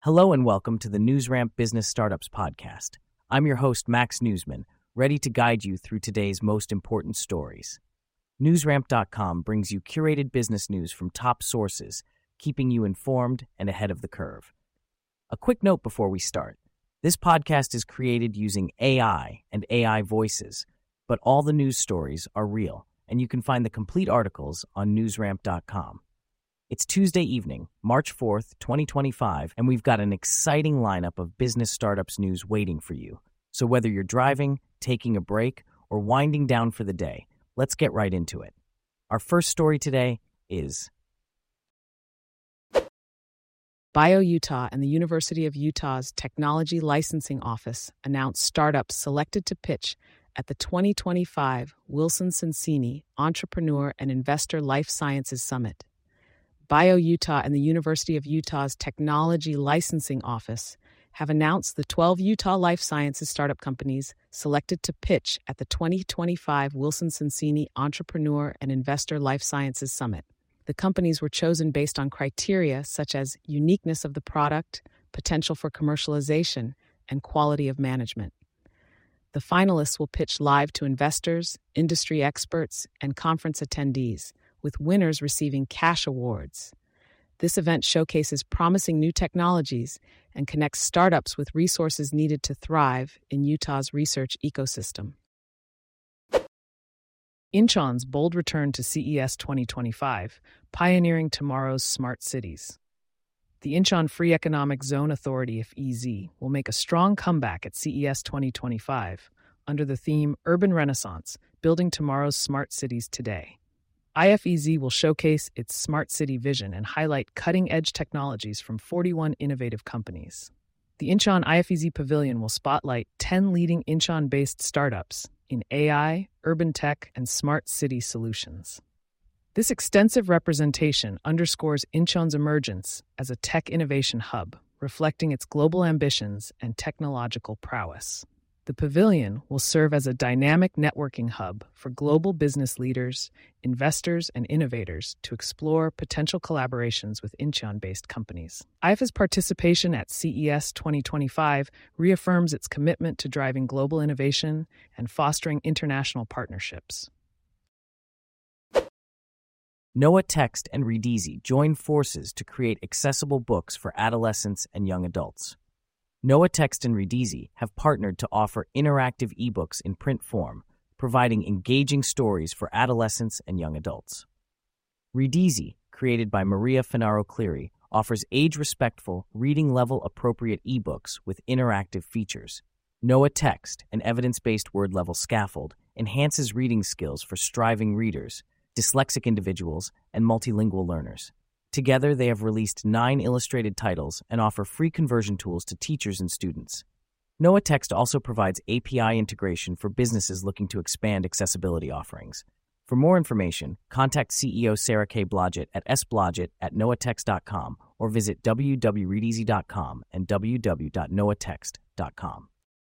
Hello and welcome to the NewsRamp Business Startups Podcast. I'm your host, Max Newsman, ready to guide you through today's most important stories. NewsRamp.com brings you curated business news from top sources, keeping you informed and ahead of the curve. A quick note before we start. This podcast is created using AI and AI voices, but all the news stories are real, and you can find the complete articles on NewsRamp.com. It's Tuesday evening, March 4th, 2025, and we've got an exciting lineup of business startups news waiting for you. So whether you're driving, taking a break, or winding down for the day, let's get right into it. Our first story today is BioUtah and the University of Utah's Technology Licensing Office announced startups selected to pitch at the 2025 Wilson Sonsini Entrepreneur and Investor Life Sciences Summit. BioUtah and the University of Utah's Technology Licensing Office have announced the 12 Utah life sciences startup companies selected to pitch at the 2025 Wilson Sonsini Entrepreneur and Investor Life Sciences Summit. The companies were chosen based on criteria such as uniqueness of the product, potential for commercialization, and quality of management. The finalists will pitch live to investors, industry experts, and conference attendees, with winners receiving cash awards. This event showcases promising new technologies and connects startups with resources needed to thrive in Utah's research ecosystem. Incheon's bold return to CES 2025, pioneering tomorrow's smart cities. The Incheon Free Economic Zone Authority, FEZ, will make a strong comeback at CES 2025 under the theme Urban Renaissance, Building Tomorrow's Smart Cities Today. IFEZ will showcase its smart city vision and highlight cutting-edge technologies from 41 innovative companies. The Incheon IFEZ Pavilion will spotlight 10 leading Incheon-based startups in AI, urban tech, and smart city solutions. This extensive representation underscores Incheon's emergence as a tech innovation hub, reflecting its global ambitions and technological prowess. The pavilion will serve as a dynamic networking hub for global business leaders, investors, and innovators to explore potential collaborations with Incheon-based companies. IFA's participation at CES 2025 reaffirms its commitment to driving global innovation and fostering international partnerships. Noah Text and Reedeezy join forces to create accessible books for adolescents and young adults. Noah Text and Reedeezy have partnered to offer interactive ebooks in print form, providing engaging stories for adolescents and young adults. Reedeezy, created by Maria Finaro Cleary, offers age-respectful, reading-level-appropriate ebooks with interactive features. Noah Text, an evidence-based word-level scaffold, enhances reading skills for striving readers, dyslexic individuals, and multilingual learners. Together, they have released 9 illustrated titles and offer free conversion tools to teachers and students. Noah Text also provides API integration for businesses looking to expand accessibility offerings. For more information, contact CEO Sarah K. Blodgett at sblodgett@noahtext.com or visit www.reedeezy.com and www.noahtext.com.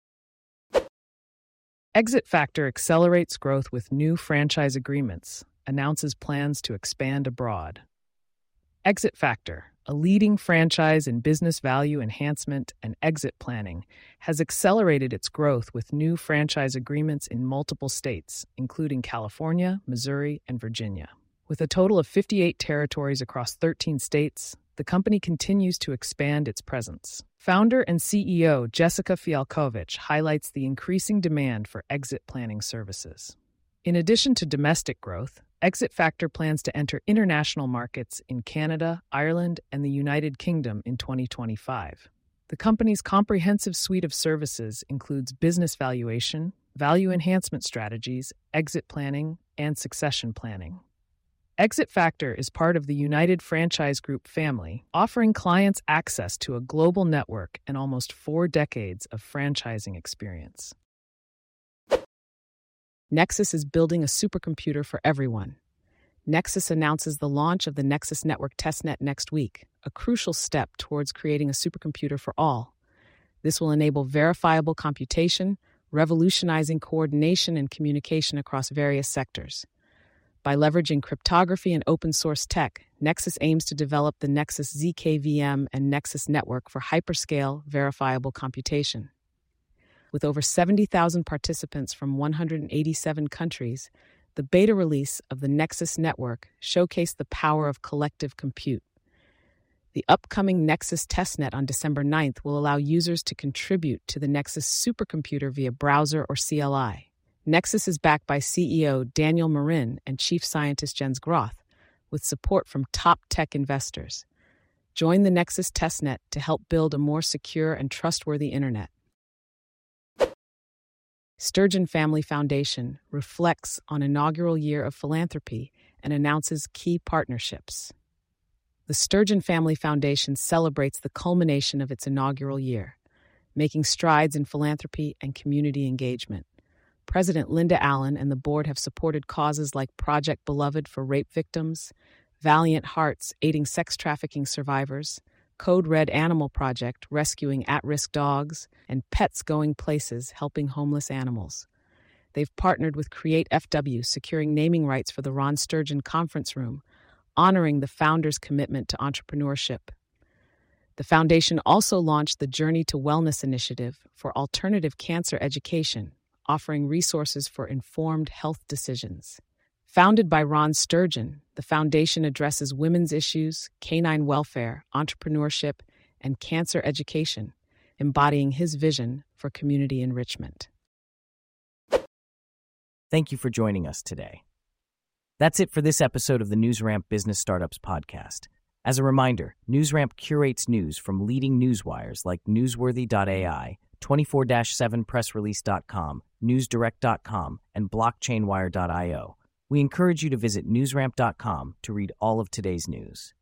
Exit Factor accelerates growth with new franchise agreements, announces plans to expand abroad. Exit Factor, a leading franchise in business value enhancement and exit planning, has accelerated its growth with new franchise agreements in multiple states, including California, Missouri, and Virginia. With a total of 58 territories across 13 states, the company continues to expand its presence. Founder and CEO Jessica Fialkovich highlights the increasing demand for exit planning services. In addition to domestic growth, Exit Factor plans to enter international markets in Canada, Ireland, and the United Kingdom in 2025. The company's comprehensive suite of services includes business valuation, value enhancement strategies, exit planning, and succession planning. Exit Factor is part of the United Franchise Group family, offering clients access to a global network and almost 4 decades of franchising experience. Nexus is building a supercomputer for everyone. Nexus announces the launch of the Nexus Network Testnet next week, a crucial step towards creating a supercomputer for all. This will enable verifiable computation, revolutionizing coordination and communication across various sectors. By leveraging cryptography and open-source tech, Nexus aims to develop the Nexus ZKVM and Nexus network for hyperscale, verifiable computation. With over 70,000 participants from 187 countries, the beta release of the Nexus network showcased the power of collective compute. The upcoming Nexus testnet on December 9th will allow users to contribute to the Nexus supercomputer via browser or CLI. Nexus is backed by CEO Daniel Marin and Chief Scientist Jens Groth, with support from top tech investors. Join the Nexus testnet to help build a more secure and trustworthy internet. Sturgeon Family Foundation reflects on inaugural year of philanthropy and announces key partnerships. The Sturgeon Family Foundation celebrates the culmination of its inaugural year, making strides in philanthropy and community engagement. President Linda Allen and the board have supported causes like Project Beloved for rape victims, Valiant Hearts aiding sex trafficking survivors, Code Red Animal Project rescuing at-risk dogs, and Pets Going Places helping homeless animals. They've partnered with Create FW, securing naming rights for the Ron Sturgeon Conference Room, honoring the founder's commitment to entrepreneurship. The foundation also launched the Journey to Wellness initiative for alternative cancer education, offering resources for informed health decisions. Founded by Ron Sturgeon, the foundation addresses women's issues, canine welfare, entrepreneurship, and cancer education, embodying his vision for community enrichment. Thank you for joining us today. That's it for this episode of the NewsRamp Business Startups podcast. As a reminder, NewsRamp curates news from leading newswires like Newsworthy.ai, 24/7pressrelease.com, newsdirect.com, and blockchainwire.io. We encourage you to visit newsramp.com to read all of today's news.